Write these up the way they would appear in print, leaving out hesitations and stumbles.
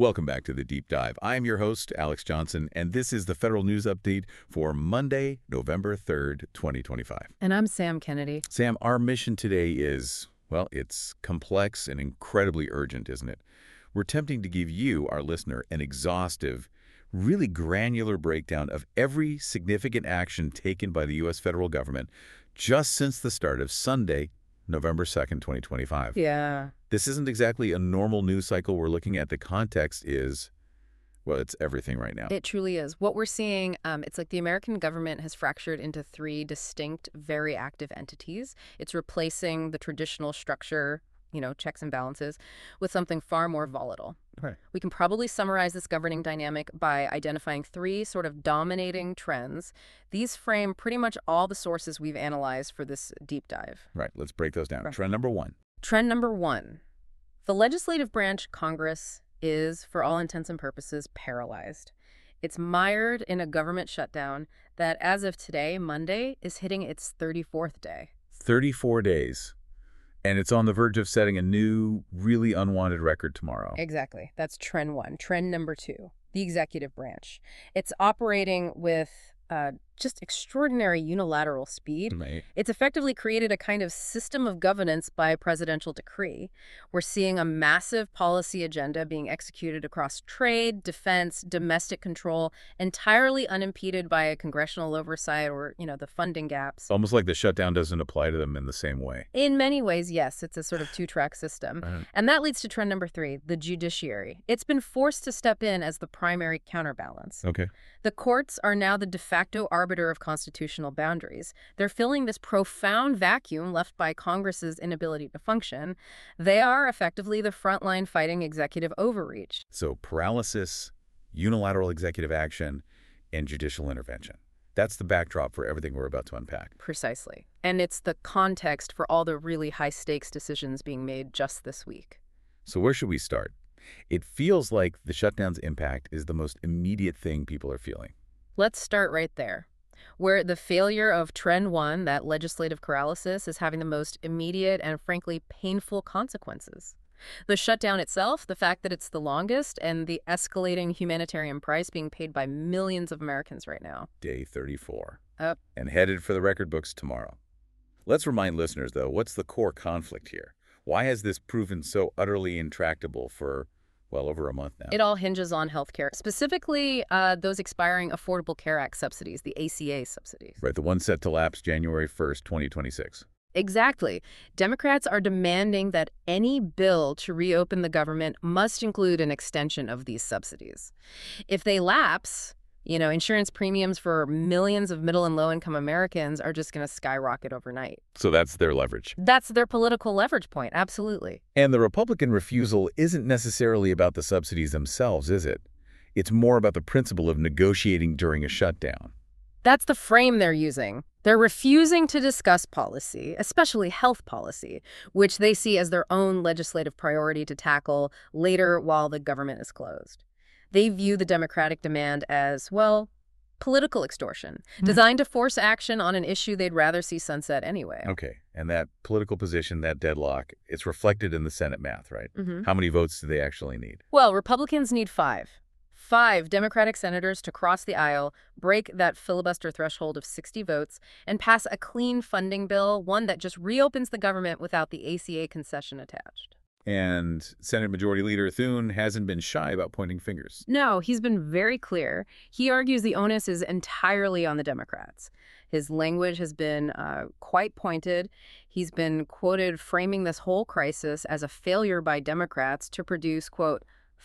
Welcome back to The Deep Dive. I'm your host, Alex Johnson, and this is the Federal News Update for Monday, November 3rd, 2025. And I'm Sam Kennedy. Sam, our mission today is, well, it's complex and incredibly urgent, isn't it? We're attempting to give you, our listener, an exhaustive, really granular breakdown of every significant action taken by the U.S. federal government just since the start of Sunday, November 2nd, 2025. Yeah. This isn't exactly a normal news cycle we're looking at. The context is, well, it's everything right now. It truly is. What we're seeing, it's like the American government has fractured into three distinct, very active entities. It's replacing the traditional structure, checks and balances, with something far more volatile. Right. We can probably summarize this governing dynamic by identifying three sort of dominating trends. These frame pretty much all the sources we've analyzed for this deep dive. Right. Let's break those down. Right. Trend number one. Trend number one. The legislative branch, Congress, is, for all intents and purposes, paralyzed. It's mired in a government shutdown that, as of today, Monday, is hitting its 34th day. 34 days. And it's on the verge of setting a new, really unwanted record tomorrow. Exactly. That's trend one. Trend number two, the executive branch. It's operating with just extraordinary unilateral speed. Right. It's effectively created a kind of system of governance by presidential decree. We're seeing a massive policy agenda being executed across trade, defense, domestic control, entirely unimpeded by a congressional oversight or, the funding gaps. Almost like the shutdown doesn't apply to them in the same way. In many ways, yes, it's a sort of two-track system. Right. And that leads to trend number three, the judiciary. It's been forced to step in as the primary counterbalance. Okay. The courts are now the de facto arbiter of constitutional boundaries. They're filling this profound vacuum left by Congress's inability to function. They are effectively the frontline fighting executive overreach. So paralysis, unilateral executive action, and judicial intervention. That's the backdrop for everything we're about to unpack. Precisely. And it's the context for all the really high-stakes decisions being made just this week. So where should we start? It feels like the shutdown's impact is the most immediate thing people are feeling. Let's start right there, where the failure of trend one, that legislative paralysis, is having the most immediate and frankly painful consequences. The shutdown itself, the fact that it's the longest, and the escalating humanitarian price being paid by millions of Americans right now. Day 34. Up. And headed for the record books tomorrow. Let's remind listeners, though, what's the core conflict here? Why has this proven so utterly intractable for, well, over a month now? It all hinges on health care, specifically those expiring Affordable Care Act subsidies, the ACA subsidies. Right, the one set to lapse January 1st, 2026. Exactly. Democrats are demanding that any bill to reopen the government must include an extension of these subsidies. If they lapse, insurance premiums for millions of middle and low-income Americans are just going to skyrocket overnight. So that's their leverage. That's their political leverage point, absolutely. And the Republican refusal isn't necessarily about the subsidies themselves, is it? It's more about the principle of negotiating during a shutdown. That's the frame they're using. They're refusing to discuss policy, especially health policy, which they see as their own legislative priority to tackle later while the government is closed. They view the Democratic demand as, well, political extortion, designed to force action on an issue they'd rather see sunset anyway. Okay, and that political position, that deadlock, it's reflected in the Senate math, right? Mm-hmm. How many votes do they actually need? Well, Republicans need 5 Democratic senators to cross the aisle, break that filibuster threshold of 60 votes, and pass a clean funding bill, one that just reopens the government without the ACA concession attached. And Senate Majority Leader Thune hasn't been shy about pointing fingers. No, he's been very clear. He argues the onus is entirely on the Democrats. His language has been quite pointed. He's been quoted framing this whole crisis as a failure by Democrats to produce, quote,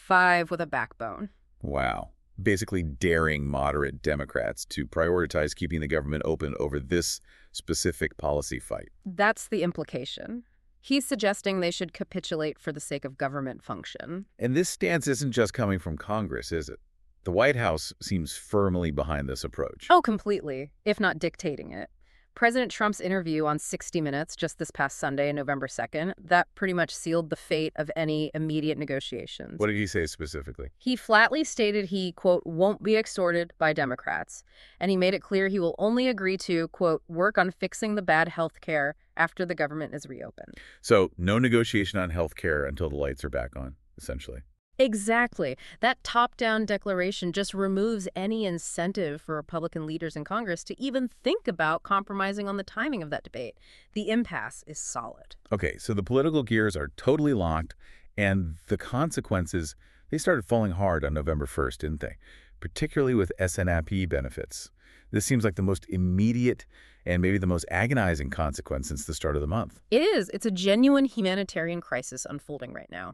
5 with a backbone. Wow. Basically daring moderate Democrats to prioritize keeping the government open over this specific policy fight. That's the implication. He's suggesting they should capitulate for the sake of government function. And this stance isn't just coming from Congress, is it? The White House seems firmly behind this approach. Oh, completely, if not dictating it. President Trump's interview on 60 Minutes just this past Sunday, November 2nd, that pretty much sealed the fate of any immediate negotiations. What did he say specifically? He flatly stated he, quote, won't be extorted by Democrats. And he made it clear he will only agree to, quote, work on fixing the bad health care after the government is reopened. So no negotiation on health care until the lights are back on, essentially. Exactly. That top-down declaration just removes any incentive for Republican leaders in Congress to even think about compromising on the timing of that debate. The impasse is solid. Okay, so the political gears are totally locked, and the consequences, they started falling hard on November 1st, didn't they? Particularly with SNAP benefits. This seems like the most immediate and maybe the most agonizing consequence since the start of the month. It is. It's a genuine humanitarian crisis unfolding right now.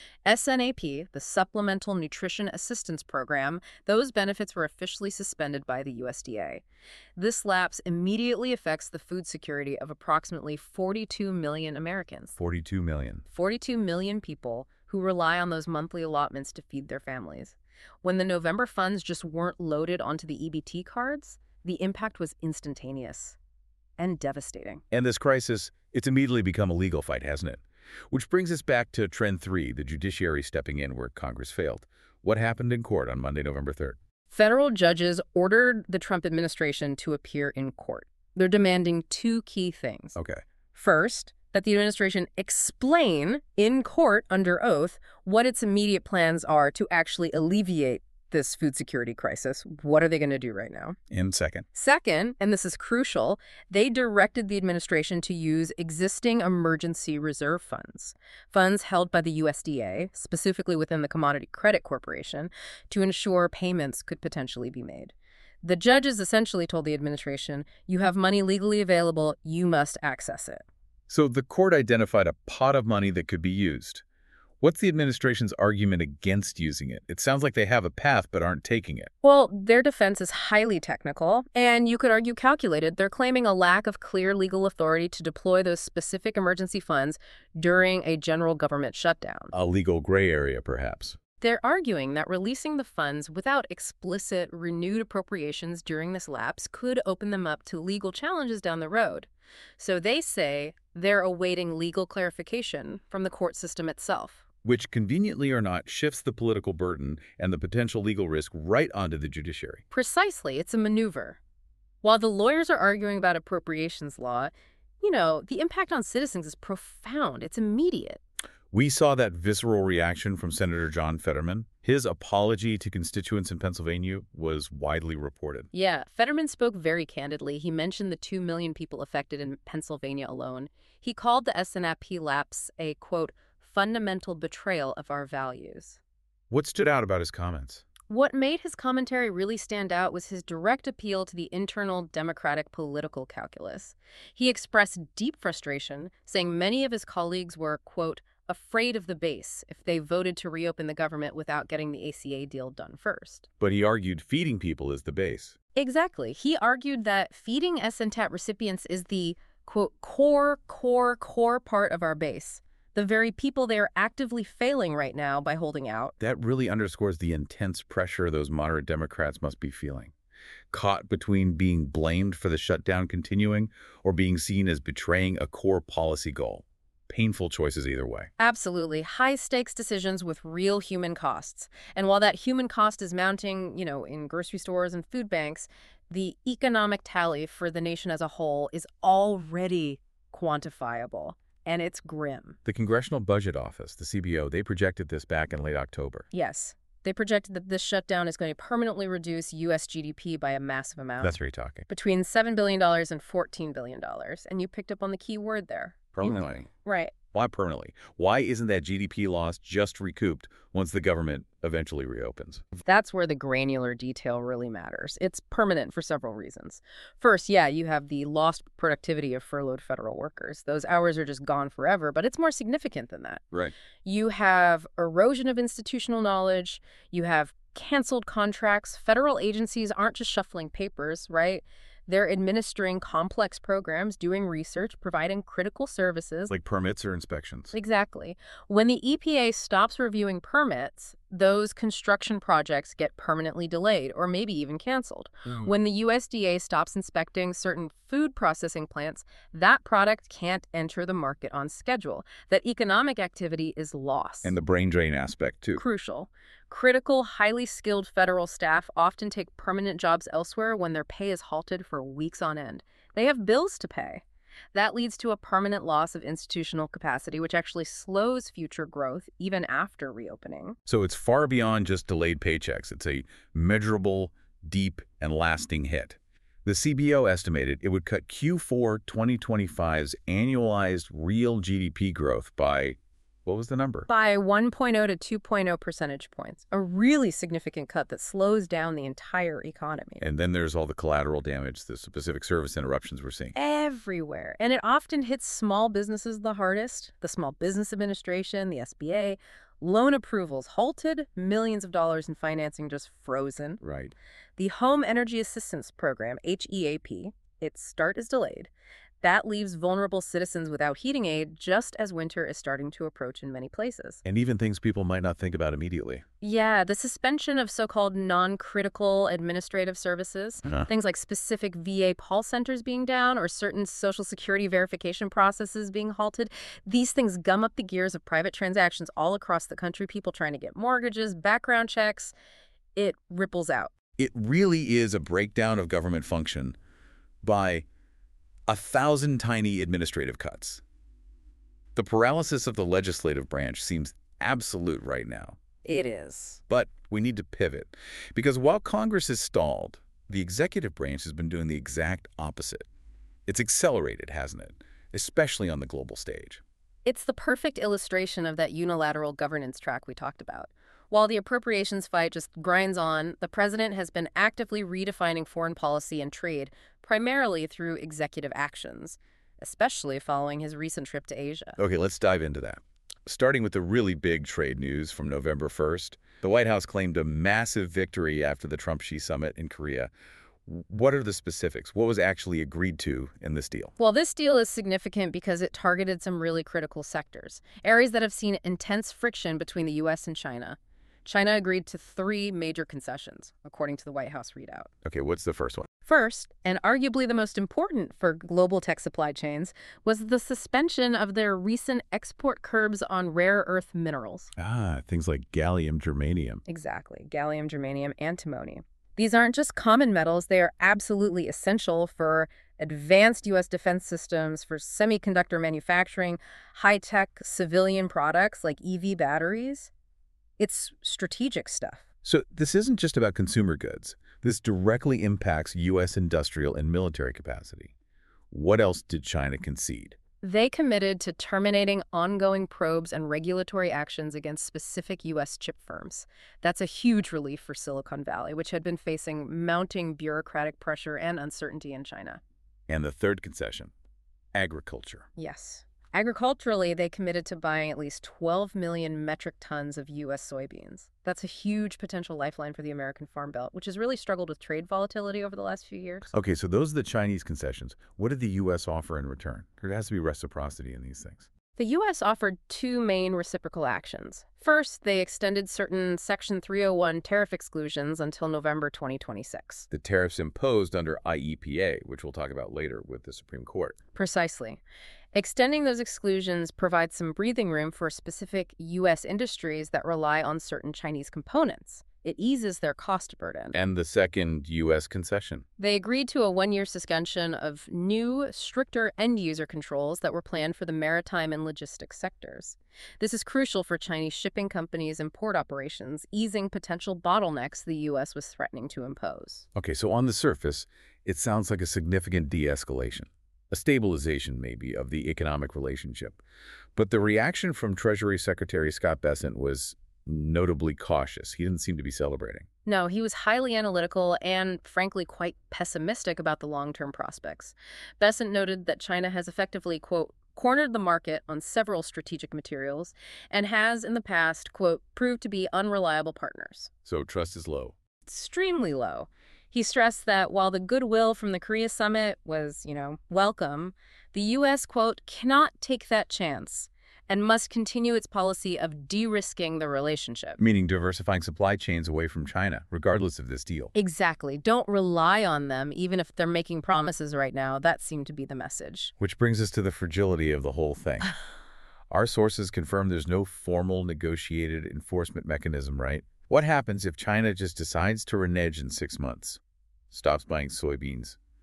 SNAP, the Supplemental Nutrition Assistance Program, those benefits were officially suspended by the USDA. This lapse immediately affects the food security of approximately 42 million Americans. 42 million. 42 million people who rely on those monthly allotments to feed their families. When the November funds just weren't loaded onto the EBT cards, the impact was instantaneous and devastating. And this crisis, it's immediately become a legal fight, hasn't it? Which brings us back to Trend 3, the judiciary stepping in where Congress failed. What happened in court on Monday, November 3rd? Federal judges ordered the Trump administration to appear in court. They're demanding two key things. Okay. First, that the administration explain in court under oath what its immediate plans are to actually alleviate this food security crisis. What are they going to do right now? And second. Second, and this is crucial, they directed the administration to use existing emergency reserve funds, funds held by the USDA, specifically within the Commodity Credit Corporation, to ensure payments could potentially be made. The judges essentially told the administration, you have money legally available, you must access it. So the court identified a pot of money that could be used. What's the administration's argument against using it? It sounds like they have a path but aren't taking it. Well, their defense is highly technical, and you could argue calculated. They're claiming a lack of clear legal authority to deploy those specific emergency funds during a general government shutdown. A legal gray area, perhaps. They're arguing that releasing the funds without explicit, renewed appropriations during this lapse could open them up to legal challenges down the road. So they say they're awaiting legal clarification from the court system itself. Which, conveniently or not, shifts the political burden and the potential legal risk right onto the judiciary. Precisely, it's a maneuver. While the lawyers are arguing about appropriations law, the impact on citizens is profound. It's immediate. We saw that visceral reaction from Senator John Fetterman. His apology to constituents in Pennsylvania was widely reported. Yeah, Fetterman spoke very candidly. He mentioned the 2 million people affected in Pennsylvania alone. He called the SNAP lapse a, quote, fundamental betrayal of our values. What stood out about his comments? What made his commentary really stand out was his direct appeal to the internal Democratic political calculus. He expressed deep frustration, saying many of his colleagues were, quote, afraid of the base if they voted to reopen the government without getting the ACA deal done first. But he argued feeding people is the base. Exactly. He argued that feeding SNTAP recipients is the, quote, core part of our base. The very people they are actively failing right now by holding out. That really underscores the intense pressure those moderate Democrats must be feeling. Caught between being blamed for the shutdown continuing or being seen as betraying a core policy goal. Painful choices either way. Absolutely. High-stakes decisions with real human costs. And while that human cost is mounting, in grocery stores and food banks, the economic tally for the nation as a whole is already quantifiable. And it's grim. The Congressional Budget Office, the CBO, they projected this back in late October. Yes. They projected that this shutdown is going to permanently reduce U.S. GDP by a massive amount. That's very talking. Between $7 billion and $14 billion. And you picked up on the key word there. Permanently. Right. Why permanently? Why isn't that GDP loss just recouped once the government eventually reopens? That's where the granular detail really matters. It's permanent for several reasons. First, you have the lost productivity of furloughed federal workers. Those hours are just gone forever, but it's more significant than that. Right. You have erosion of institutional knowledge. You have canceled contracts. Federal agencies aren't just shuffling papers, right? They're administering complex programs, doing research, providing critical services. Like permits or inspections. Exactly. When the EPA stops reviewing permits, those construction projects get permanently delayed or maybe even canceled. When the USDA stops inspecting certain food processing plants, that product can't enter the market on schedule. That economic activity is lost. And the brain drain aspect, too. Crucial. Critical, highly skilled federal staff often take permanent jobs elsewhere when their pay is halted for weeks on end. They have bills to pay. That leads to a permanent loss of institutional capacity, which actually slows future growth even after reopening. So it's far beyond just delayed paychecks. It's a measurable, deep, and lasting hit. The CBO estimated it would cut Q4 2025's annualized real GDP growth by, what was the number? By 1.0 to 2.0 percentage points, a really significant cut that slows down the entire economy. And then there's all the collateral damage, the specific service interruptions we're seeing. Everywhere. And it often hits small businesses the hardest. The Small Business Administration, the SBA, loan approvals halted, millions of dollars in financing just frozen. Right. The Home Energy Assistance Program, HEAP, its start is delayed. That leaves vulnerable citizens without heating aid just as winter is starting to approach in many places. And even things people might not think about immediately. Yeah, the suspension of so-called non-critical administrative services, things like specific VA call centers being down or certain Social Security verification processes being halted, these things gum up the gears of private transactions all across the country, people trying to get mortgages, background checks. It ripples out. It really is a breakdown of government function by 1,000 tiny administrative cuts. The paralysis of the legislative branch seems absolute right now. It is. But we need to pivot, because while Congress is stalled, the executive branch has been doing the exact opposite. It's accelerated, hasn't it? Especially on the global stage. It's the perfect illustration of that unilateral governance track we talked about. While the appropriations fight just grinds on, the president has been actively redefining foreign policy and trade, primarily through executive actions, especially following his recent trip to Asia. Okay, let's dive into that. Starting with the really big trade news from November 1st, the White House claimed a massive victory after the Trump-Xi summit in Korea. What are the specifics? What was actually agreed to in this deal? Well, this deal is significant because it targeted some really critical sectors, areas that have seen intense friction between the U.S. and China. China agreed to 3 major concessions, according to the White House readout. Okay, what's the first one? First, and arguably the most important for global tech supply chains, was the suspension of their recent export curbs on rare earth minerals. Things like gallium, germanium. Exactly, gallium, germanium, antimony. These aren't just common metals, they are absolutely essential for advanced U.S. defense systems, for semiconductor manufacturing, high-tech civilian products like EV batteries. It's strategic stuff. So this isn't just about consumer goods. This directly impacts U.S. industrial and military capacity. What else did China concede? They committed to terminating ongoing probes and regulatory actions against specific U.S. chip firms. That's a huge relief for Silicon Valley, which had been facing mounting bureaucratic pressure and uncertainty in China. And the third concession, agriculture. Yes. Agriculturally, they committed to buying at least 12 million metric tons of U.S. soybeans. That's a huge potential lifeline for the American Farm Belt, which has really struggled with trade volatility over the last few years. Okay, so those are the Chinese concessions. What did the U.S. offer in return? There has to be reciprocity in these things. The U.S. offered 2 main reciprocal actions. First, they extended certain Section 301 tariff exclusions until November 2026. The tariffs imposed under IEPA, which we'll talk about later with the Supreme Court. Precisely. Extending those exclusions provides some breathing room for specific U.S. industries that rely on certain Chinese components. It eases their cost burden. And the second U.S. concession. They agreed to a 1-year suspension of new, stricter end-user controls that were planned for the maritime and logistics sectors. This is crucial for Chinese shipping companies and port operations, easing potential bottlenecks the U.S. was threatening to impose. Okay, so on the surface, it sounds like a significant de-escalation. A stabilization, maybe, of the economic relationship. But the reaction from Treasury Secretary Scott Bessent was notably cautious. He didn't seem to be celebrating. No, he was highly analytical and, frankly, quite pessimistic about the long-term prospects. Bessent noted that China has effectively, quote, cornered the market on several strategic materials and has, in the past, quote, proved to be unreliable partners. So trust is low. Extremely low. He stressed that while the goodwill from the Korea summit was, welcome, the U.S., quote, cannot take that chance and must continue its policy of de-risking the relationship. Meaning diversifying supply chains away from China, regardless of this deal. Exactly. Don't rely on them, even if they're making promises right now. That seemed to be the message. Which brings us to the fragility of the whole thing. Our sources confirm there's no formal negotiated enforcement mechanism, right? What happens if China just decides to renege in 6 months? Stops buying soybeans,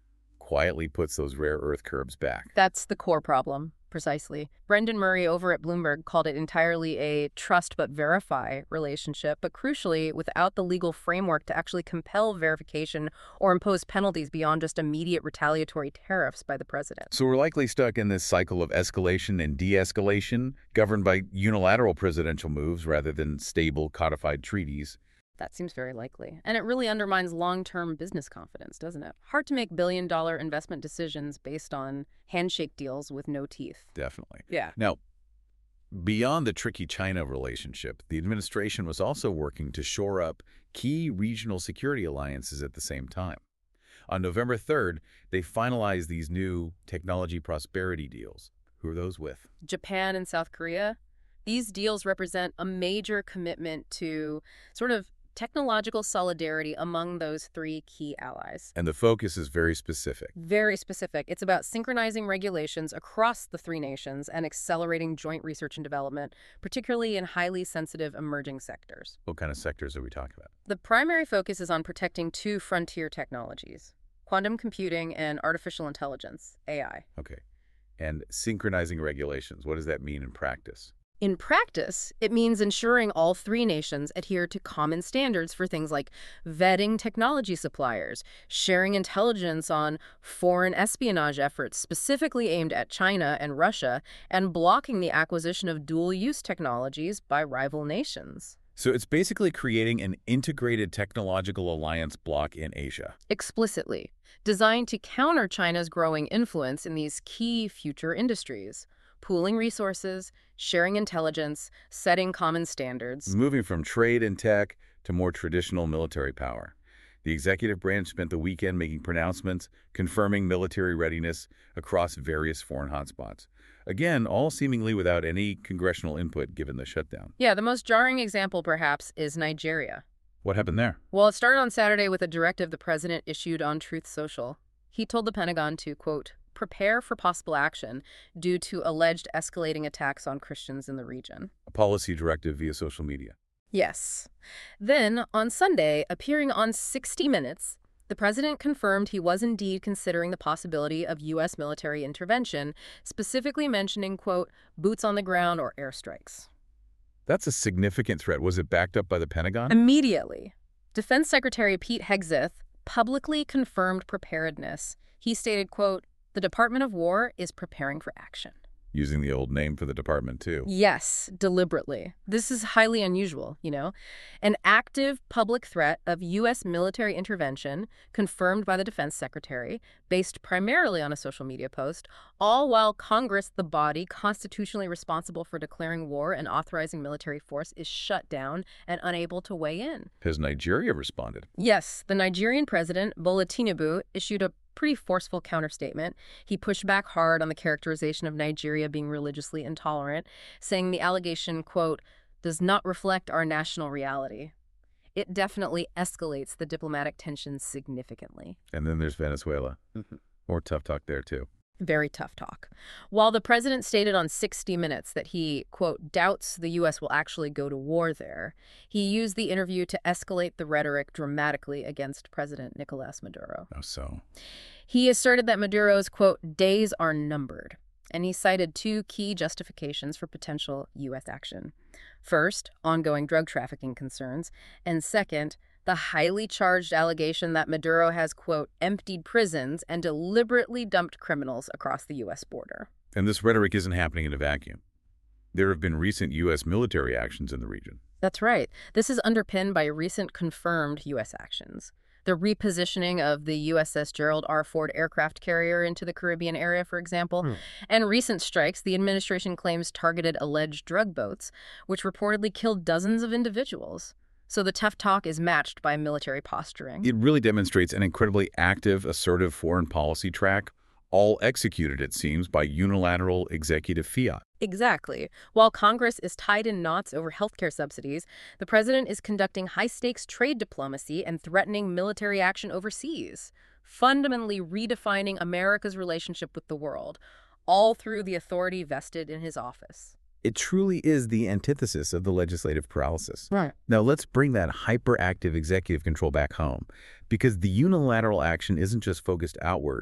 quietly puts those rare earth curbs back. That's the core problem, precisely. Brendan Murray over at Bloomberg called it entirely a trust but verify relationship, but crucially, without the legal framework to actually compel verification or impose penalties beyond just immediate retaliatory tariffs by the president. So we're likely stuck in this cycle of escalation and de-escalation, governed by unilateral presidential moves rather than stable, codified treaties. That seems very likely. And it really undermines long-term business confidence, doesn't it? Hard to make billion-dollar investment decisions based on handshake deals with no teeth. Definitely. Yeah. Now, beyond the tricky China relationship, the administration was also working to shore up key regional security alliances at the same time. On November 3rd, they finalized these new technology prosperity deals. Who are those with? Japan and South Korea. These deals represent a major commitment to sort of technological solidarity among those three key allies. And the focus is very specific. Very specific. It's about synchronizing regulations across the three nations and accelerating joint research and development, particularly in highly sensitive emerging sectors. What kind of sectors are we talking about? The primary focus is on protecting two frontier technologies, quantum computing and artificial intelligence, AI. Okay. And synchronizing regulations, what does that mean in practice? In practice, it means ensuring all three nations adhere to common standards for things like vetting technology suppliers, sharing intelligence on foreign espionage efforts specifically aimed at China and Russia, and blocking the acquisition of dual-use technologies by rival nations. So it's basically creating an integrated technological alliance bloc in Asia. Explicitly, designed to counter China's growing influence in these key future industries. Pooling resources, sharing intelligence, setting common standards. Moving from trade and tech to more traditional military power. The executive branch spent the weekend making pronouncements, confirming military readiness across various foreign hotspots. Again, all seemingly without any congressional input given the shutdown. Yeah, the most jarring example, perhaps, is Nigeria. What happened there? Well, it started on Saturday with a directive the president issued on Truth Social. He told the Pentagon to, quote, prepare for possible action due to alleged escalating attacks on Christians in the region. A policy directive via social media. Yes. Then, on Sunday, appearing on 60 Minutes, the president confirmed he was indeed considering the possibility of U.S. military intervention, specifically mentioning, quote, boots on the ground or airstrikes. That's a significant threat. Was it backed up by the Pentagon? Immediately. Defense Secretary Pete Hegseth publicly confirmed preparedness. He stated, quote, the Department of War is preparing for action. Using the old name for the department, too. Yes, deliberately. This is highly unusual, An active public threat of U.S. military intervention, confirmed by the defense secretary, based primarily on a social media post, all while Congress, the body constitutionally responsible for declaring war and authorizing military force, is shut down and unable to weigh in. Has Nigeria responded? Yes, the Nigerian president, Bola Tinubu, issued a pretty forceful counterstatement. He pushed back hard on the characterization of Nigeria being religiously intolerant, saying the allegation, quote, does not reflect our national reality. It definitely escalates the diplomatic tensions significantly. And then there's Venezuela. More tough talk there, too. Very tough talk. While the president stated on 60 Minutes that he, quote, doubts the U.S. will actually go to war there, he used the interview to escalate the rhetoric dramatically against President Nicolas Maduro. Oh, so? He asserted that Maduro's, quote, days are numbered, and he cited two key justifications for potential U.S. action. First, ongoing drug trafficking concerns, and second, the highly charged allegation that Maduro has, quote, emptied prisons and deliberately dumped criminals across the U.S. border. And this rhetoric isn't happening in a vacuum. There have been recent U.S. military actions in the region. That's right. This is underpinned by recent confirmed U.S. actions. The repositioning of the USS Gerald R. Ford aircraft carrier into the Caribbean area, for example, and recent strikes the administration claims targeted alleged drug boats, which reportedly killed dozens of individuals. So the tough talk is matched by military posturing. It really demonstrates an incredibly active, assertive foreign policy track, all executed, it seems, by unilateral executive fiat. Exactly. While Congress is tied in knots over healthcare subsidies, the president is conducting high-stakes trade diplomacy and threatening military action overseas, fundamentally redefining America's relationship with the world, all through the authority vested in his office. It truly is the antithesis of the legislative paralysis. Right. Now let's bring that hyperactive executive control back home, because the unilateral action isn't just focused outward.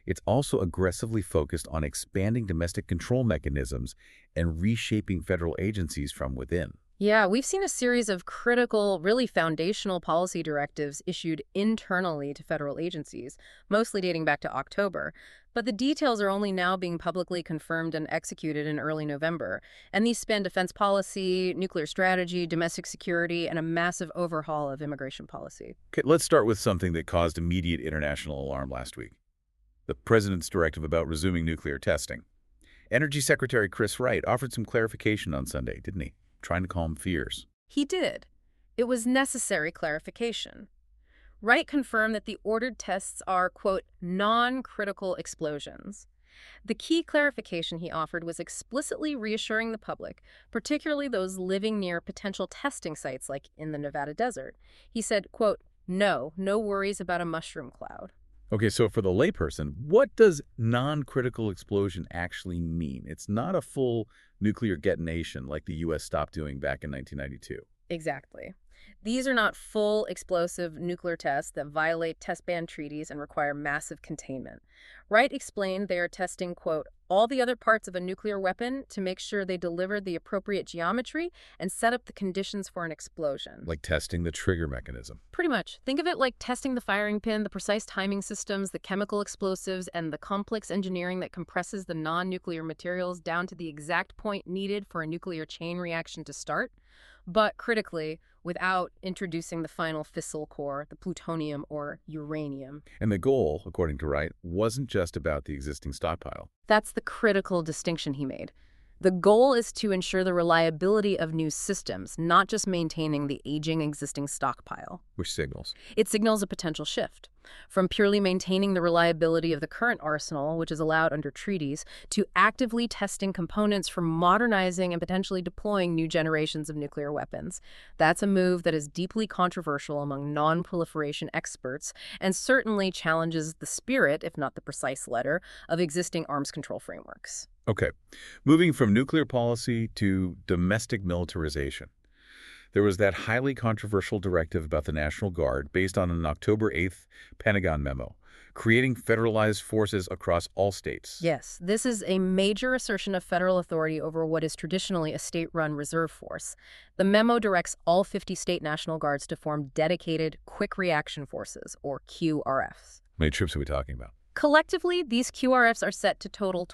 It's also aggressively focused on expanding domestic control mechanisms and reshaping federal agencies from within. Yeah, we've seen a series of critical, really foundational policy directives issued internally to federal agencies, mostly dating back to October. But the details are only now being publicly confirmed and executed in early November. And these span defense policy, nuclear strategy, domestic security, and a massive overhaul of immigration policy. Okay, let's start with something that caused immediate international alarm last week. The president's directive about resuming nuclear testing. Energy Secretary Chris Wright offered some clarification on Sunday, didn't he? Trying to calm fears. He did. It was necessary clarification. Wright confirmed that the ordered tests are, quote, non-critical explosions. The key clarification he offered was explicitly reassuring the public, particularly those living near potential testing sites like in the Nevada desert. He said, quote, no worries about a mushroom cloud. Okay, so for the layperson, what does non-critical explosion actually mean? It's not a full nuclear detonation like the U.S. stopped doing back in 1992. Exactly. These are not full explosive nuclear tests that violate test ban treaties and require massive containment. Wright explained they are testing, quote, all the other parts of a nuclear weapon to make sure they deliver the appropriate geometry and set up the conditions for an explosion. Like testing the trigger mechanism. Pretty much. Think of it like testing the firing pin, the precise timing systems, the chemical explosives, and the complex engineering that compresses the non-nuclear materials down to the exact point needed for a nuclear chain reaction to start. But critically, without introducing the final fissile core, the plutonium or uranium. And the goal, according to Wright, wasn't just about the existing stockpile. That's the critical distinction he made. The goal is to ensure the reliability of new systems, not just maintaining the aging existing stockpile. Which signals? It signals a potential shift from purely maintaining the reliability of the current arsenal, which is allowed under treaties, to actively testing components for modernizing and potentially deploying new generations of nuclear weapons. That's a move that is deeply controversial among non-proliferation experts and certainly challenges the spirit, if not the precise letter, of existing arms control frameworks. Okay, moving from nuclear policy to domestic militarization. There was that highly controversial directive about the National Guard based on an October 8th Pentagon memo, creating federalized forces across all states. Yes, this is a major assertion of federal authority over what is traditionally a state-run reserve force. The memo directs all 50 state National Guards to form dedicated Quick Reaction Forces, or QRFs. How many troops are we talking about? Collectively, these QRFs are set to total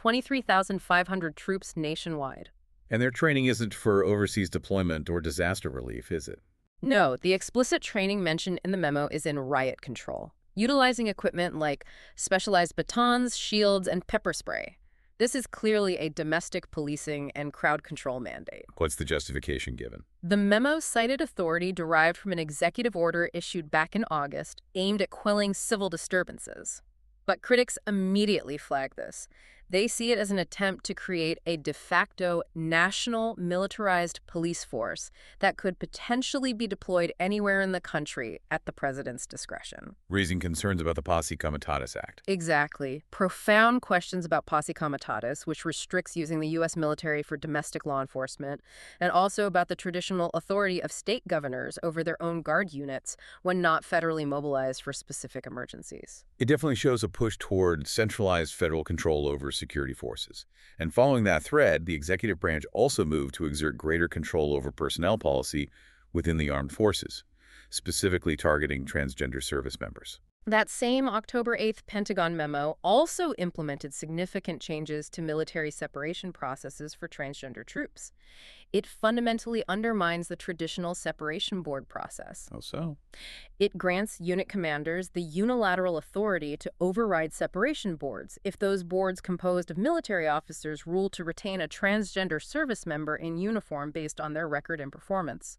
23,500 troops nationwide. And their training isn't for overseas deployment or disaster relief, is it? No, the explicit training mentioned in the memo is in riot control, utilizing equipment like specialized batons, shields, and pepper spray. This is clearly a domestic policing and crowd control mandate. What's the justification given? The memo cited authority derived from an executive order issued back in August aimed at quelling civil disturbances. But critics immediately flag this. They see it as an attempt to create a de facto national militarized police force that could potentially be deployed anywhere in the country at the president's discretion. Raising concerns about the Posse Comitatus Act. Exactly. Profound questions about Posse Comitatus, which restricts using the U.S. military for domestic law enforcement, and also about the traditional authority of state governors over their own guard units when not federally mobilized for specific emergencies. It definitely shows a push toward centralized federal control over security forces. And following that thread, the executive branch also moved to exert greater control over personnel policy within the armed forces, specifically targeting transgender service members. That same October 8th Pentagon memo also implemented significant changes to military separation processes for transgender troops. It fundamentally undermines the traditional separation board process. Oh, so? It grants unit commanders the unilateral authority to override separation boards if those boards composed of military officers rule to retain a transgender service member in uniform based on their record and performance.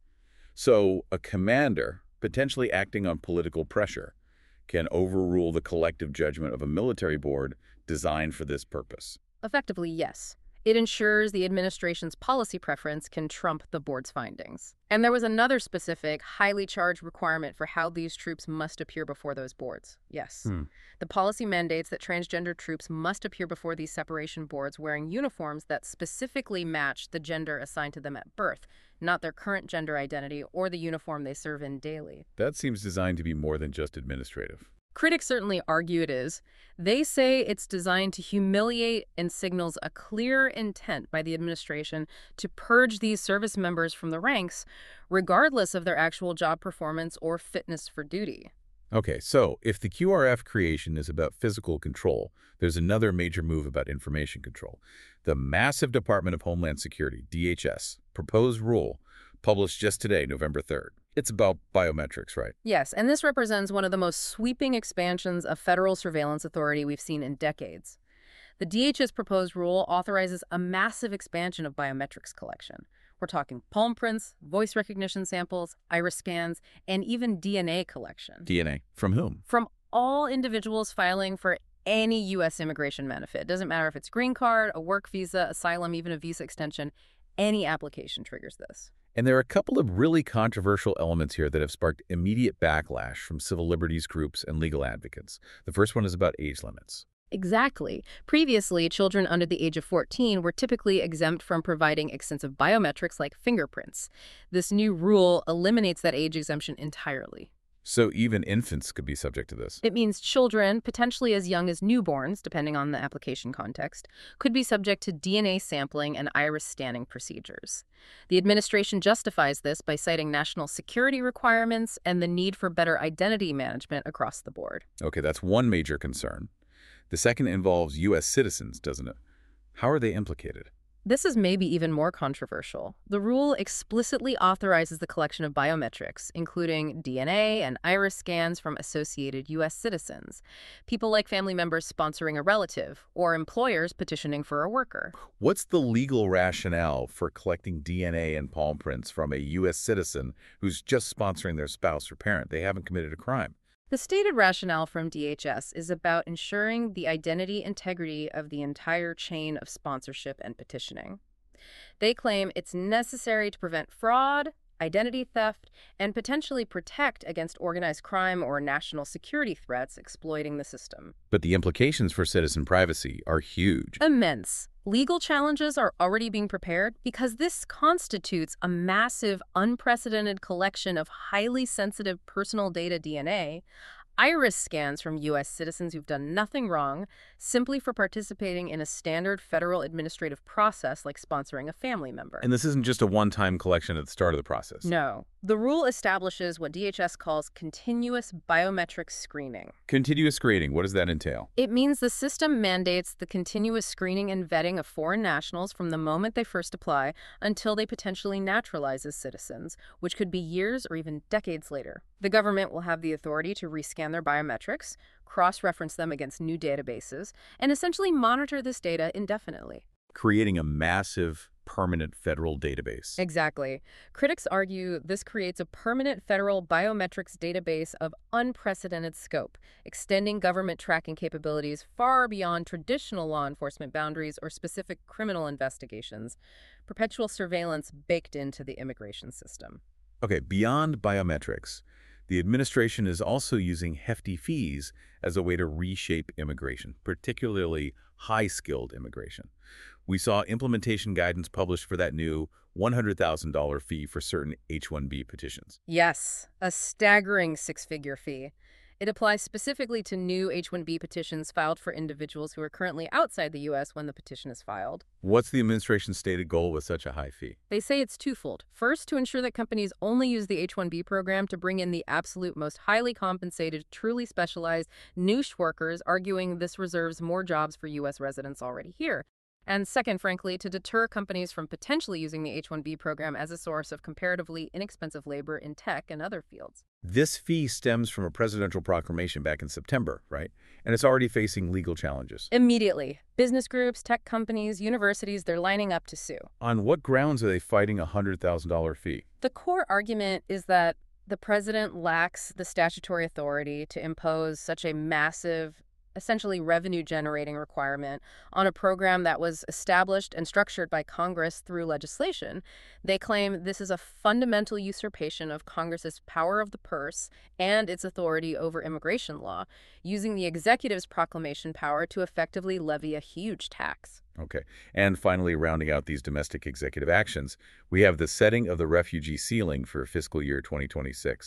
So, a commander, potentially acting on political pressure, can overrule the collective judgment of a military board designed for this purpose. Effectively, yes. It ensures the administration's policy preference can trump the board's findings. And there was another specific, highly charged requirement for how these troops must appear before those boards. Yes. The policy mandates that transgender troops must appear before these separation boards wearing uniforms that specifically match the gender assigned to them at birth, not their current gender identity or the uniform they serve in daily. That seems designed to be more than just administrative. Critics certainly argue it is. They say it's designed to humiliate and signals a clear intent by the administration to purge these service members from the ranks, regardless of their actual job performance or fitness for duty. Okay, so if the QRF creation is about physical control, there's another major move about information control. The massive Department of Homeland Security, DHS, proposed rule published just today, November 3rd. It's about biometrics, right? Yes, and this represents one of the most sweeping expansions of federal surveillance authority we've seen in decades. The DHS proposed rule authorizes a massive expansion of biometrics collection. We're talking palm prints, voice recognition samples, iris scans, and even DNA collection. DNA. From whom? From all individuals filing for any U.S. immigration benefit. Doesn't matter if it's green card, a work visa, asylum, even a visa extension, any application triggers this. And there are a couple of really controversial elements here that have sparked immediate backlash from civil liberties groups and legal advocates. The first one is about age limits. Exactly. Previously, children under the age of 14 were typically exempt from providing extensive biometrics like fingerprints. This new rule eliminates that age exemption entirely. So even infants could be subject to this. It means children, potentially as young as newborns, depending on the application context, could be subject to DNA sampling and iris scanning procedures. The administration justifies this by citing national security requirements and the need for better identity management across the board. Okay, that's one major concern. The second involves U.S. citizens, doesn't it? How are they implicated? This is maybe even more controversial. The rule explicitly authorizes the collection of biometrics, including DNA and iris scans from associated U.S. citizens, people like family members sponsoring a relative, or employers petitioning for a worker. What's the legal rationale for collecting DNA and palm prints from a U.S. citizen who's just sponsoring their spouse or parent? They haven't committed a crime. The stated rationale from DHS is about ensuring the identity integrity of the entire chain of sponsorship and petitioning. They claim it's necessary to prevent fraud, identity theft, and potentially protect against organized crime or national security threats exploiting the system. But the implications for citizen privacy are huge. Immense. Legal challenges are already being prepared because this constitutes a massive, unprecedented collection of highly sensitive personal data DNA, iris scans from U.S. citizens who've done nothing wrong, simply for participating in a standard federal administrative process like sponsoring a family member. And this isn't just a one-time collection at the start of the process. No. The rule establishes what DHS calls continuous biometric screening. Continuous screening, what does that entail? It means the system mandates the continuous screening and vetting of foreign nationals from the moment they first apply until they potentially naturalize as citizens, which could be years or even decades later. The government will have the authority to rescan their biometrics, cross-reference them against new databases, and essentially monitor this data indefinitely. Creating a massive, permanent federal database. Exactly. Critics argue this creates a permanent federal biometrics database of unprecedented scope, extending government tracking capabilities far beyond traditional law enforcement boundaries or specific criminal investigations, perpetual surveillance baked into the immigration system. Okay, beyond biometrics, the administration is also using hefty fees as a way to reshape immigration, particularly high-skilled immigration. We saw implementation guidance published for that new $100,000 fee for certain H-1B petitions. Yes, a staggering six-figure fee. It applies specifically to new H-1B petitions filed for individuals who are currently outside the U.S. when the petition is filed. What's the administration's stated goal with such a high fee? They say it's twofold. First, to ensure that companies only use the H-1B program to bring in the absolute most highly compensated, truly specialized, niche workers, arguing this reserves more jobs for U.S. residents already here. And second, frankly, to deter companies from potentially using the H-1B program as a source of comparatively inexpensive labor in tech and other fields. This fee stems from a presidential proclamation back in September, right? And it's already facing legal challenges. Immediately. Business groups, tech companies, universities, they're lining up to sue. On what grounds are they fighting a $100,000 fee? The core argument is that the president lacks the statutory authority to impose such a massive, essentially revenue-generating requirement on a program that was established and structured by Congress through legislation. They claim this is a fundamental usurpation of Congress's power of the purse and its authority over immigration law, using the executive's proclamation power to effectively levy a huge tax. Okay. And finally, rounding out these domestic executive actions, we have the setting of the refugee ceiling for fiscal year 2026.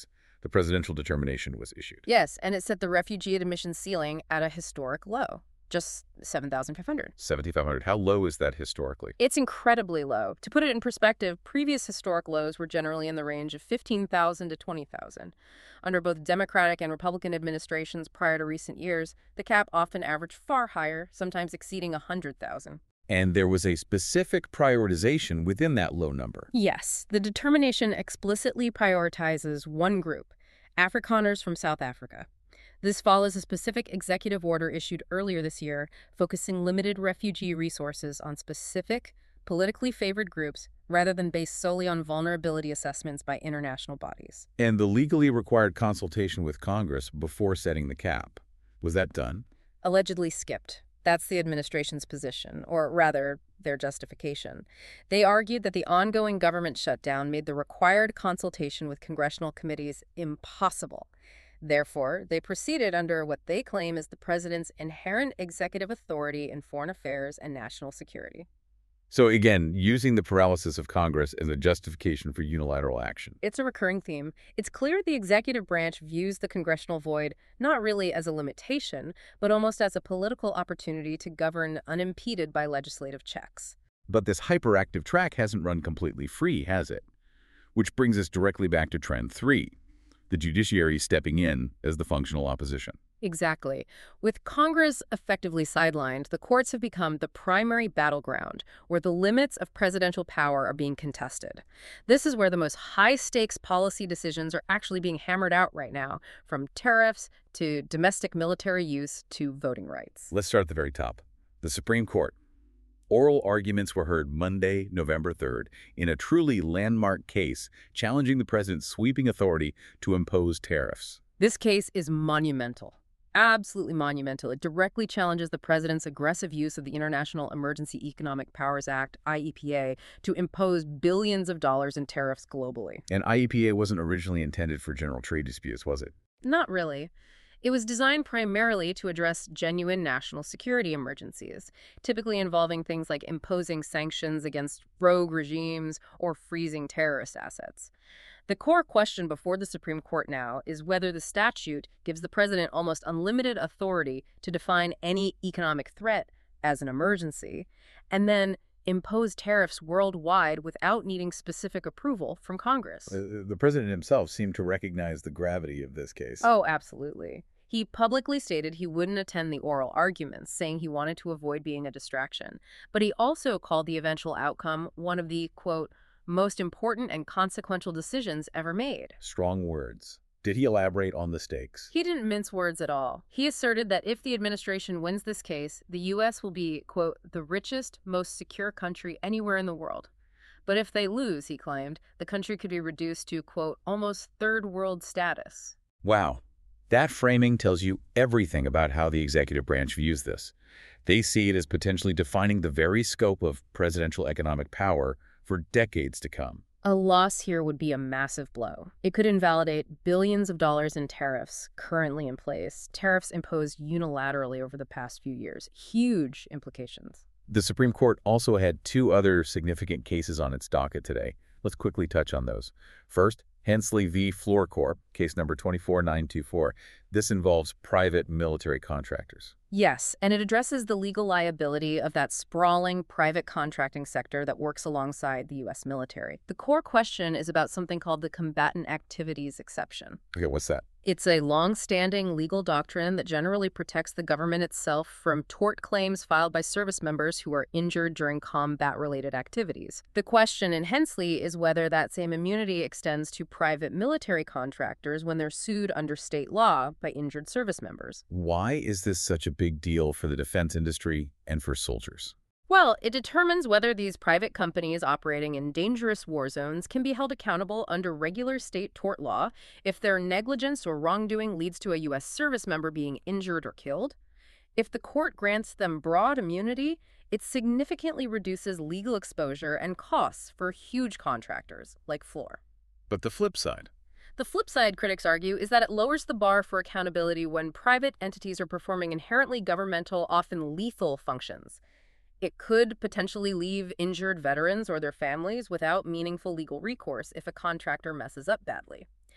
The presidential determination was issued. Yes, and it set the refugee admission ceiling at a historic low, just 7,500. 7,500. How low is that historically? It's incredibly low. To put it in perspective, previous historic lows were generally in the range of 15,000 to 20,000. Under both Democratic and Republican administrations prior to recent years, the cap often averaged far higher, sometimes exceeding 100,000. And there was a specific prioritization within that low number. Yes, the determination explicitly prioritizes one group, Afrikaners from South Africa. This follows a specific executive order issued earlier this year, focusing limited refugee resources on specific, politically favored groups rather than based solely on vulnerability assessments by international bodies. And the legally required consultation with Congress before setting the cap. Was that done? Allegedly skipped. That's the administration's position, or rather, their justification. They argued that the ongoing government shutdown made the required consultation with congressional committees impossible. Therefore, they proceeded under what they claim is the president's inherent executive authority in foreign affairs and national security. So again, using the paralysis of Congress as a justification for unilateral action. It's a recurring theme. It's clear the executive branch views the congressional void not really as a limitation, but almost as a political opportunity to govern unimpeded by legislative checks. But this hyperactive track hasn't run completely free, has it? Which brings us directly back to trend 3, the judiciary stepping in as the functional opposition. Exactly. With Congress effectively sidelined, the courts have become the primary battleground where the limits of presidential power are being contested. This is where the most high-stakes policy decisions are actually being hammered out right now, from tariffs to domestic military use to voting rights. Let's start at the very top. The Supreme Court. Oral arguments were heard Monday, November 3rd, in a truly landmark case challenging the president's sweeping authority to impose tariffs. This case is monumental. Absolutely monumental. It directly challenges the president's aggressive use of the International Emergency Economic Powers Act, IEPA, to impose billions of dollars in tariffs globally. And IEPA wasn't originally intended for general trade disputes, was it? Not really. It was designed primarily to address genuine national security emergencies, typically involving things like imposing sanctions against rogue regimes or freezing terrorist assets. The core question before the Supreme Court now is whether the statute gives the president almost unlimited authority to define any economic threat as an emergency, and then impose tariffs worldwide without needing specific approval from Congress. The president himself seemed to recognize the gravity of this case. Oh, absolutely. He publicly stated he wouldn't attend the oral arguments, saying he wanted to avoid being a distraction. But he also called the eventual outcome one of the, quote, most important and consequential decisions ever made. Strong words. Did he elaborate on the stakes? He didn't mince words at all. He asserted that if the administration wins this case, the U.S. will be, quote, the richest, most secure country anywhere in the world. But if they lose, he claimed, the country could be reduced to, quote, almost third world status. Wow. That framing tells you everything about how the executive branch views this. They see it as potentially defining the very scope of presidential economic power for decades to come. A loss here would be a massive blow. It could invalidate billions of dollars in tariffs currently in place, tariffs imposed unilaterally over the past few years. Huge implications. The Supreme Court also had 2 other significant cases on its docket today. Let's quickly touch on those. First, Hensley v. Fluorcorp, case number 24924. This involves private military contractors. Yes, and it addresses the legal liability of that sprawling private contracting sector that works alongside the U.S. military. The core question is about something called the combatant activities exception. Okay, what's that? It's a long-standing legal doctrine that generally protects the government itself from tort claims filed by service members who are injured during combat-related activities. The question in Hensley is whether that same immunity extends to private military contractors when they're sued under state law by injured service members. Why is this such a big deal for the defense industry and for soldiers? Well, it determines whether these private companies operating in dangerous war zones can be held accountable under regular state tort law if their negligence or wrongdoing leads to a U.S. service member being injured or killed. If the court grants them broad immunity, it significantly reduces legal exposure and costs for huge contractors like Fluor. But the flip side. The flip side, critics argue, is that it lowers the bar for accountability when private entities are performing inherently governmental, often lethal functions. It could potentially leave injured veterans or their families without meaningful legal recourse if a contractor messes up badly.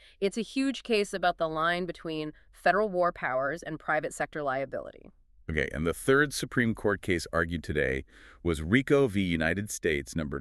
It's a huge case about the line between federal war powers and private sector liability. Okay, and the third Supreme Court case argued today was RICO v. United States, number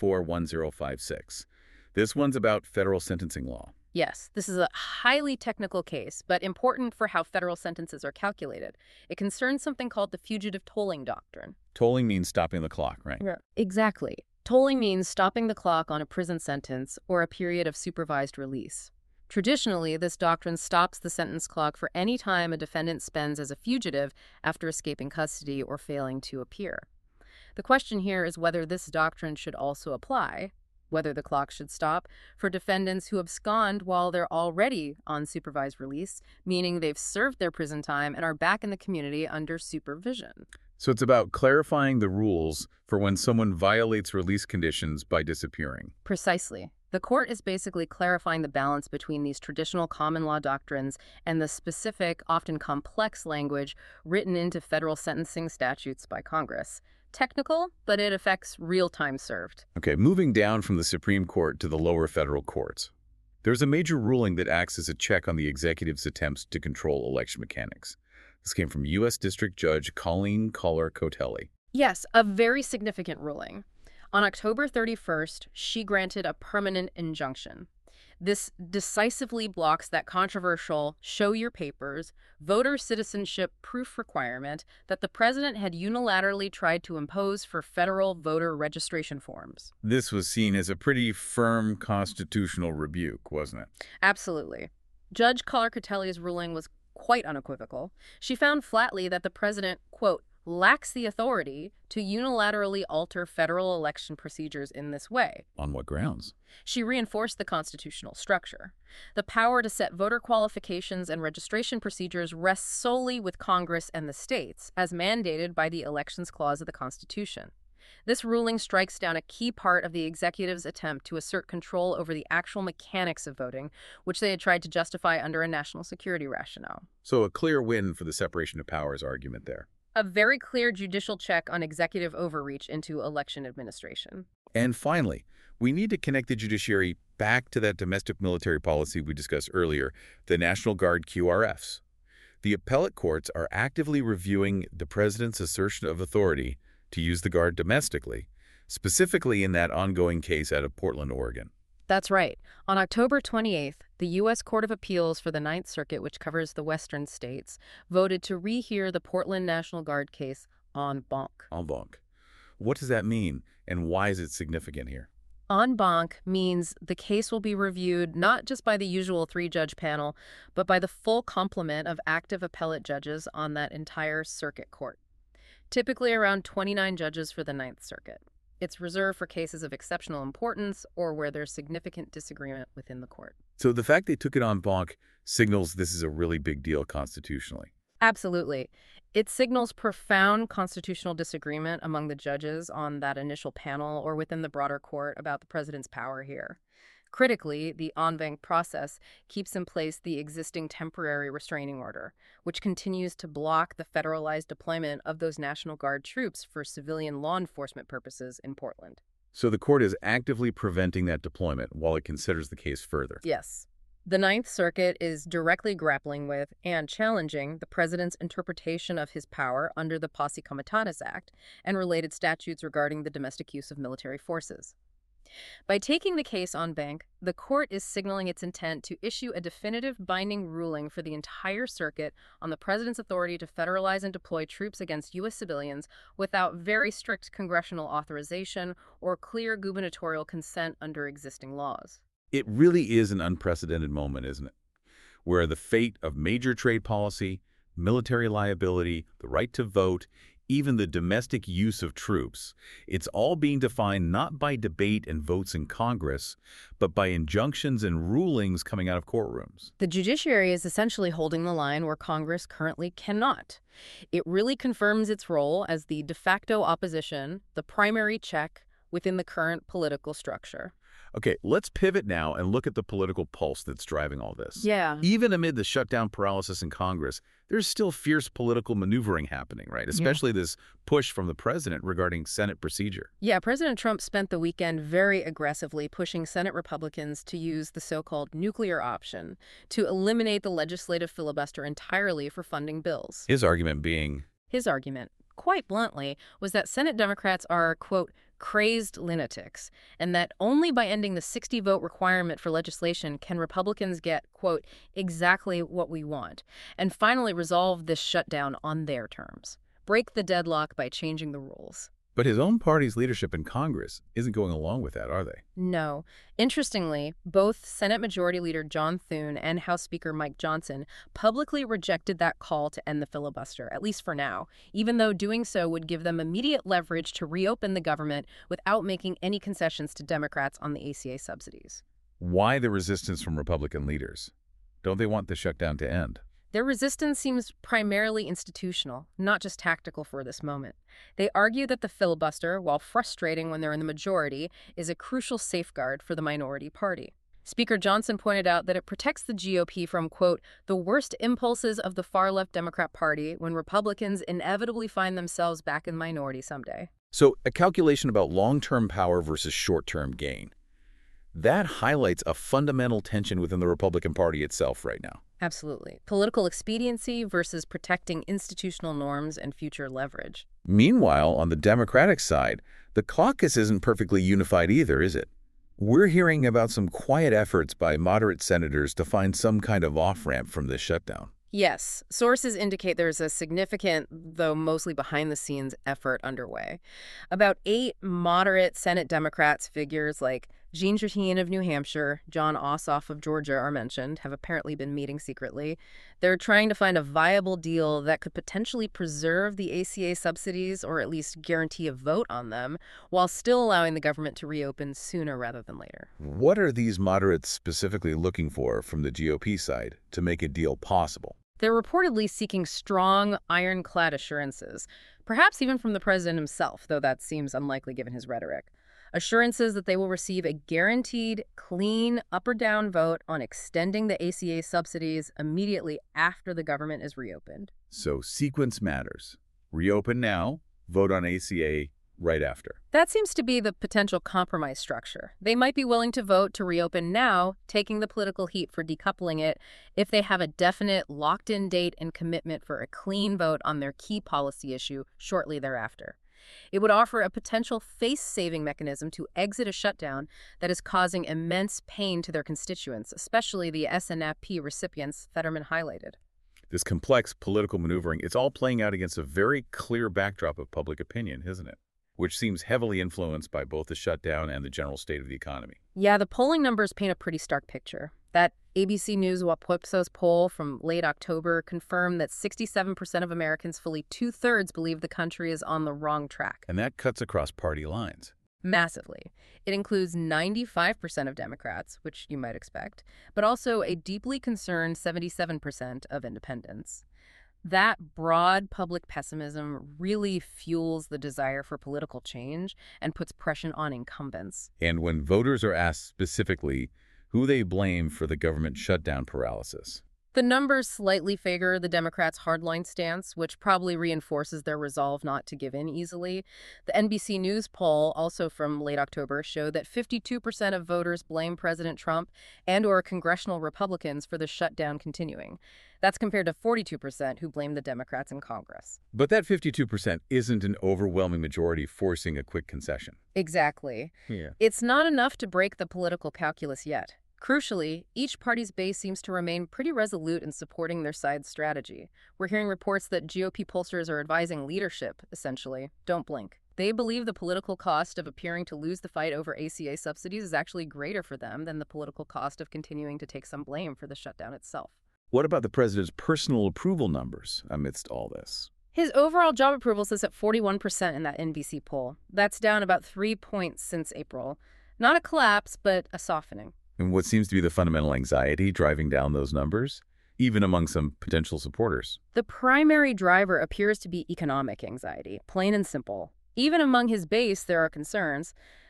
241056. This one's about federal sentencing law. Yes, this is a highly technical case, but important for how federal sentences are calculated. It concerns something called the fugitive tolling doctrine. Tolling means stopping the clock, right? Yeah. Exactly. Tolling means stopping the clock on a prison sentence or a period of supervised release. Traditionally, this doctrine stops the sentence clock for any time a defendant spends as a fugitive after escaping custody or failing to appear. The question here is whether this doctrine should also apply, whether the clock should stop, for defendants who abscond while they're already on supervised release, meaning they've served their prison time and are back in the community under supervision. So it's about clarifying the rules for when someone violates release conditions by disappearing. Precisely. The court is basically clarifying the balance between these traditional common law doctrines and the specific, often complex language written into federal sentencing statutes by Congress. Technical, but it affects real time served. Okay, moving down from the Supreme Court to the lower federal courts. There's a major ruling that acts as a check on the executive's attempts to control election mechanics. This came from U.S. District Judge Colleen Collar-Cotelli. Yes, a very significant ruling. On October 31st, she granted a permanent injunction. This decisively blocks that controversial show your papers, voter citizenship proof requirement that the president had unilaterally tried to impose for federal voter registration forms. This was seen as a pretty firm constitutional rebuke, wasn't it? Absolutely. Judge Collar-Cotelli's ruling was quite unequivocal. She found flatly that the president, quote, lacks the authority to unilaterally alter federal election procedures in this way. On what grounds? She reinforced the constitutional structure. The power to set voter qualifications and registration procedures rests solely with Congress and the states, as mandated by the Elections Clause of the Constitution. This ruling strikes down a key part of the executive's attempt to assert control over the actual mechanics of voting, which they had tried to justify under a national security rationale. So a clear win for the separation of powers argument there. A very clear judicial check on executive overreach into election administration. And finally, we need to connect the judiciary back to that domestic military policy we discussed earlier, the National Guard QRFs. The appellate courts are actively reviewing the president's assertion of authority to use the Guard domestically, specifically in that ongoing case out of Portland, Oregon. That's right. On October 28th, the U.S. Court of Appeals for the Ninth Circuit, which covers the western states, voted to rehear the Portland National Guard case en banc. En banc. What does that mean, and why is it significant here? En banc means the case will be reviewed not just by the usual three-judge panel, but by the full complement of active appellate judges on that entire circuit court, typically around 29 judges for the Ninth Circuit. It's reserved for cases of exceptional importance or where there's significant disagreement within the court. So the fact they took it en banc signals this is a really big deal constitutionally. Absolutely. It signals profound constitutional disagreement among the judges on that initial panel or within the broader court about the president's power here. Critically, the en banc process keeps in place the existing temporary restraining order, which continues to block the federalized deployment of those National Guard troops for civilian law enforcement purposes in Portland. So the court is actively preventing that deployment while it considers the case further. Yes. The Ninth Circuit is directly grappling with and challenging the president's interpretation of his power under the Posse Comitatus Act and related statutes regarding the domestic use of military forces. By taking the case en banc, the court is signaling its intent to issue a definitive binding ruling for the entire circuit on the president's authority to federalize and deploy troops against U.S. civilians without very strict congressional authorization or clear gubernatorial consent under existing laws. It really is an unprecedented moment, isn't it? Where the fate of major trade policy, military liability, the right to vote, even the domestic use of troops, it's all being defined not by debate and votes in Congress, but by injunctions and rulings coming out of courtrooms. The judiciary is essentially holding the line where Congress currently cannot. It really confirms its role as the de facto opposition, the primary check within the current political structure. Okay, let's pivot now and look at the political pulse that's driving all this. Yeah. Even amid the shutdown paralysis in Congress, there's still fierce political maneuvering happening, right? Yeah. Especially this push from the president regarding Senate procedure. Yeah, President Trump spent the weekend very aggressively pushing Senate Republicans to use the so-called nuclear option to eliminate the legislative filibuster entirely for funding bills. His argument being, His argument, quite bluntly, was that Senate Democrats are, quote, crazed lunatics, and that only by ending the 60-vote requirement for legislation can Republicans get, quote, exactly what we want, and finally resolve this shutdown on their terms. Break the deadlock by changing the rules. but his own party's leadership in Congress isn't going along with that, are they? No. Interestingly, both Senate Majority Leader John Thune and House Speaker Mike Johnson publicly rejected that call to end the filibuster, at least for now, even though doing so would give them immediate leverage to reopen the government without making any concessions to Democrats on the ACA subsidies. Why the resistance from Republican leaders? Don't they want the shutdown to end? Their resistance seems primarily institutional, not just tactical for this moment. They argue that the filibuster, while frustrating when they're in the majority, is a crucial safeguard for the minority party. Speaker Johnson pointed out that it protects the GOP from, quote, the worst impulses of the far-left Democrat Party when Republicans inevitably find themselves back in minority someday. So a calculation about long-term power versus short-term gain. That highlights a fundamental tension within the Republican Party itself right now. Absolutely. Political expediency versus protecting institutional norms and future leverage. Meanwhile, on the Democratic side, the caucus isn't perfectly unified either, is it? We're hearing about some quiet efforts by moderate senators to find some kind of off-ramp from this shutdown. Yes, sources indicate there's a significant, though mostly behind-the-scenes, effort underway. About 8 moderate Senate Democrats, figures like Jean Chrétien of New Hampshire, Jon Ossoff of Georgia are mentioned, have apparently been meeting secretly. They're trying to find a viable deal that could potentially preserve the ACA subsidies or at least guarantee a vote on them, while still allowing the government to reopen sooner rather than later. What are these moderates specifically looking for from the GOP side to make a deal possible? They're reportedly seeking strong, ironclad assurances, perhaps even from the president himself, though that seems unlikely given his rhetoric. Assurances that they will receive a guaranteed, clean, up or down vote on extending the ACA subsidies immediately after the government is reopened. So sequence matters. Reopen now, vote on ACA right after. That seems to be the potential compromise structure. They might be willing to vote to reopen now, taking the political heat for decoupling it, if they have a definite, locked-in date and commitment for a clean vote on their key policy issue shortly thereafter. It would offer a potential face-saving mechanism to exit a shutdown that is causing immense pain to their constituents, especially the SNFP recipients Fetterman highlighted. This complex political maneuvering, it's all playing out against a very clear backdrop of public opinion, isn't it? Which seems heavily influenced by both the shutdown and the general state of the economy. Yeah, the polling numbers paint a pretty stark picture. That ABC News Wapopsos poll from late October confirmed that 67% of Americans, fully 2/3, believe the country is on the wrong track. And that cuts across party lines. Massively. It includes 95% of Democrats, which you might expect, but also a deeply concerned 77% of independents. That broad public pessimism really fuels the desire for political change and puts pressure on incumbents. And when voters are asked specifically who they blame for the government shutdown paralysis, The numbers slightly favor the Democrats' hardline stance, which probably reinforces their resolve not to give in easily. The NBC News poll, also from late October, showed that 52% of voters blame President Trump and/or congressional Republicans for the shutdown continuing. That's compared to 42% who blame the Democrats in Congress. but that 52% isn't an overwhelming majority forcing a quick concession. Exactly. Yeah. It's not enough to break the political calculus yet. Crucially, each party's base seems to remain pretty resolute in supporting their side's strategy. We're hearing reports that GOP pollsters are advising leadership, essentially, don't blink. They believe the political cost of appearing to lose the fight over ACA subsidies is actually greater for them than the political cost of continuing to take some blame for the shutdown itself. What about the president's personal approval numbers amidst all this? His overall job approval sits at 41% in that NBC poll. That's down about 3 points since April. Not a collapse, but a softening. And what seems to be the fundamental anxiety driving down those numbers, even among some potential supporters? The primary driver appears to be economic anxiety, plain and simple. Even among his base, there are concerns.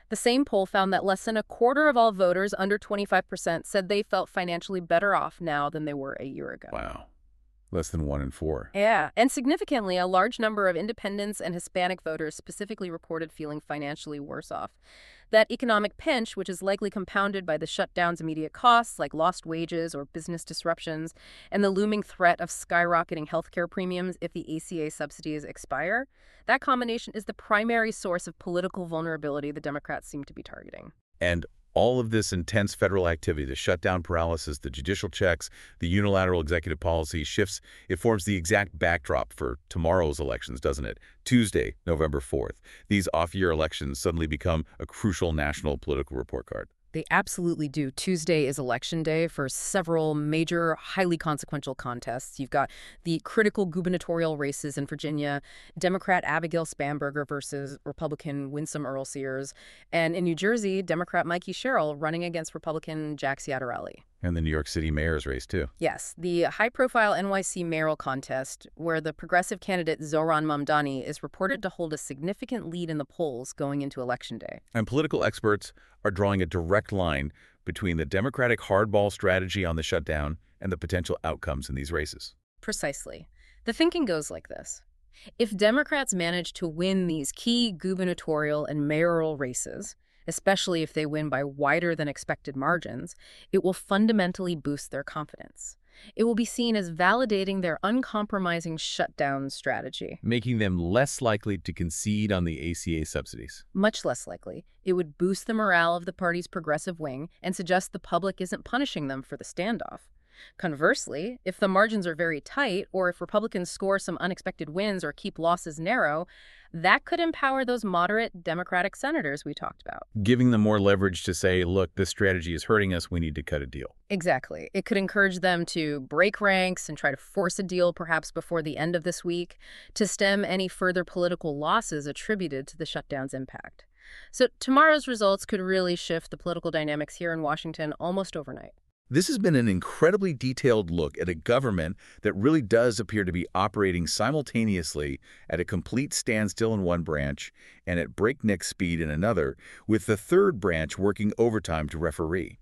The same poll found that less than a quarter of all voters under 25% said they felt financially better off now than they were a year ago. Wow. Less than 1 in 4. Yeah, and significantly, a large number of independents and Hispanic voters specifically reported feeling financially worse off. That economic pinch, which is likely compounded by the shutdown's immediate costs, like lost wages or business disruptions, and the looming threat of skyrocketing healthcare premiums if the ACA subsidies expire, that combination is the primary source of political vulnerability the Democrats seem to be targeting. And all of this intense federal activity, the shutdown paralysis, the judicial checks, the unilateral executive policy shifts, it forms the exact backdrop for tomorrow's elections, doesn't it? Tuesday, November 4th. These off-year elections suddenly become a crucial national political report card. They absolutely do. Tuesday is election day for several major, highly consequential contests. You've got the critical gubernatorial races in Virginia, Democrat Abigail Spanberger versus Republican Winsome Earl Sears, and in New Jersey, Democrat Mikey Sherrill running against Republican Jack Ciattarelli. And the New York City mayor's race, too. Yes, the high-profile NYC mayoral contest, where the progressive candidate Zohran Mamdani is reported to hold a significant lead in the polls going into Election Day. And political experts are drawing a direct line between the Democratic hardball strategy on the shutdown and the potential outcomes in these races. Precisely. The thinking goes like this. If Democrats manage to win these key gubernatorial and mayoral races, especially if they win by wider than expected margins, it will fundamentally boost their confidence. It will be seen as validating their uncompromising shutdown strategy. Making them less likely to concede on the ACA subsidies. Much less likely. It would boost the morale of the party's progressive wing and suggest the public isn't punishing them for the standoff. Conversely, if the margins are very tight, or if Republicans score some unexpected wins or keep losses narrow, that could empower those moderate Democratic senators we talked about. Giving them more leverage to say, look, this strategy is hurting us, we need to cut a deal. Exactly. It could encourage them to break ranks and try to force a deal perhaps before the end of this week to stem any further political losses attributed to the shutdown's impact. So tomorrow's results could really shift the political dynamics here in Washington almost overnight. This has been an incredibly detailed look at a government that really does appear to be operating simultaneously at a complete standstill in one branch and at breakneck speed in another, with the third branch working overtime to referee.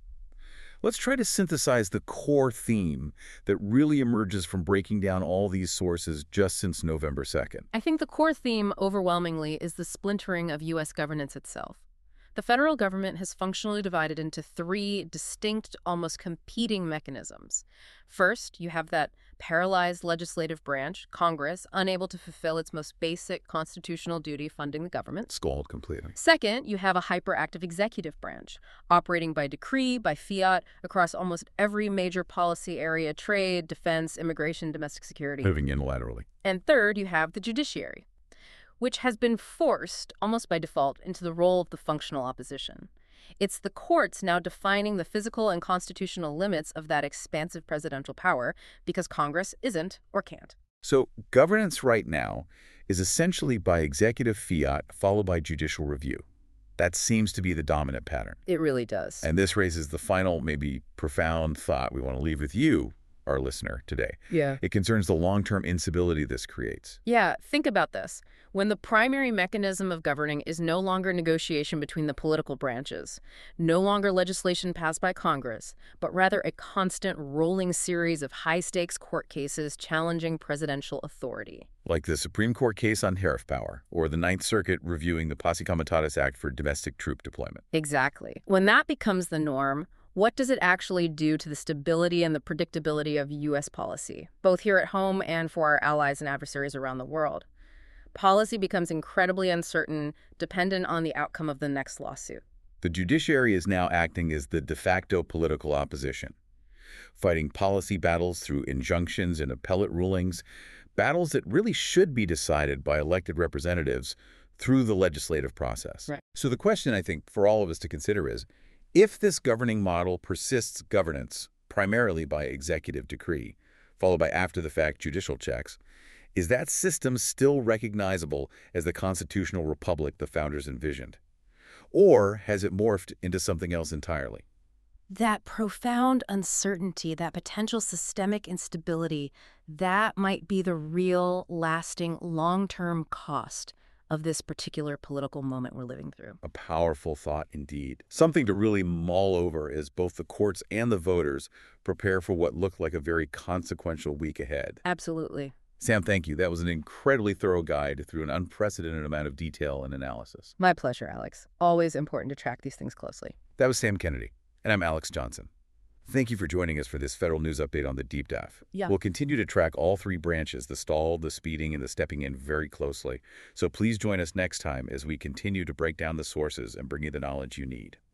Let's try to synthesize the core theme that really emerges from breaking down all these sources just since November 2nd. I think the core theme, overwhelmingly, is the splintering of U.S. governance itself. The federal government has functionally divided into three distinct, almost competing mechanisms. First, you have that paralyzed legislative branch, Congress, unable to fulfill its most basic constitutional duty, funding the government. Stalled completely. Second, you have a hyperactive executive branch, operating by decree, by fiat, across almost every major policy area: trade, defense, immigration, domestic security. Moving unilaterally. And third, you have the judiciary, which has been forced, almost by default, into the role of the functional opposition. It's the courts now defining the physical and constitutional limits of that expansive presidential power because Congress isn't or can't. So governance right now is essentially by executive fiat followed by judicial review. That seems to be the dominant pattern. It really does. And this raises the final, maybe profound thought we want to leave with you, our listener, today. Yeah. It concerns the long-term instability this creates. Yeah, think about this. When the primary mechanism of governing is no longer negotiation between the political branches, no longer legislation passed by Congress, but rather a constant rolling series of high-stakes court cases challenging presidential authority. Like the Supreme Court case on tariff power, or the Ninth Circuit reviewing the Posse Comitatus Act for domestic troop deployment. Exactly. When that becomes the norm, what does it actually do to the stability and the predictability of U.S. policy, both here at home and for our allies and adversaries around the world? Policy becomes incredibly uncertain, dependent on the outcome of the next lawsuit. The judiciary is now acting as the de facto political opposition, fighting policy battles through injunctions and appellate rulings, battles that really should be decided by elected representatives through the legislative process. Right. So the question, I think, for all of us to consider is, if this governing model persists governance primarily by executive decree, followed by after-the-fact judicial checks, is that system still recognizable as the constitutional republic the founders envisioned? Or has it morphed into something else entirely? That profound uncertainty, that potential systemic instability, that might be the real, lasting, long-term cost of this particular political moment we're living through. A powerful thought indeed. Something to really mull over as both the courts and the voters prepare for what looked like a very consequential week ahead. Absolutely. Sam, thank you. That was an incredibly thorough guide through an unprecedented amount of detail and analysis. My pleasure, Alex. Always important to track these things closely. That was Sam Kennedy, and I'm Alex Johnson. Thank you for joining us for this federal news update on the Deep Dive. Yeah. We'll continue to track all three branches, the stall, the speeding, and the stepping in very closely. So please join us next time as we continue to break down the sources and bring you the knowledge you need.